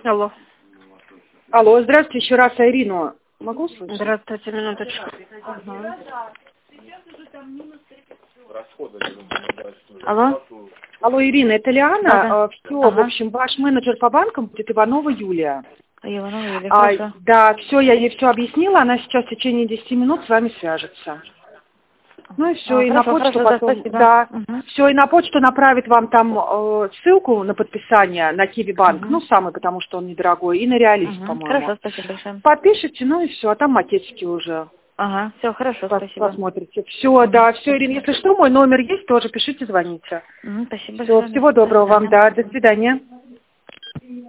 Алло. Алло, здравствуйте, еще раз, Ирину. Могу слышать? Здравствуйте, минуточку. Ага. Алло. Алло, Ирина, это Лиана. Да. Все, Ага. в общем, ваш менеджер по банкам будет Иванова Юлия. Иванова Юлия, хорошо. Да, все, я ей все объяснила, она сейчас в течение 10 минут с вами свяжется. Ну и все, и Хорошо, на почту хорошо, потом, спасибо. да, Угу. все, и на почту направит вам там ссылку на подписание на Киви Банк, ну самый, потому что он недорогой, и на Реалист, по-моему. Хорошо, спасибо большое. Подпишите, ну и все, а там макетики уже Ага, все, хорошо, спасибо. посмотрите. Все, да, все, Ирина, если что, мой номер есть, тоже пишите, звоните. Спасибо Все, большое. всего доброго вам, да, до свидания.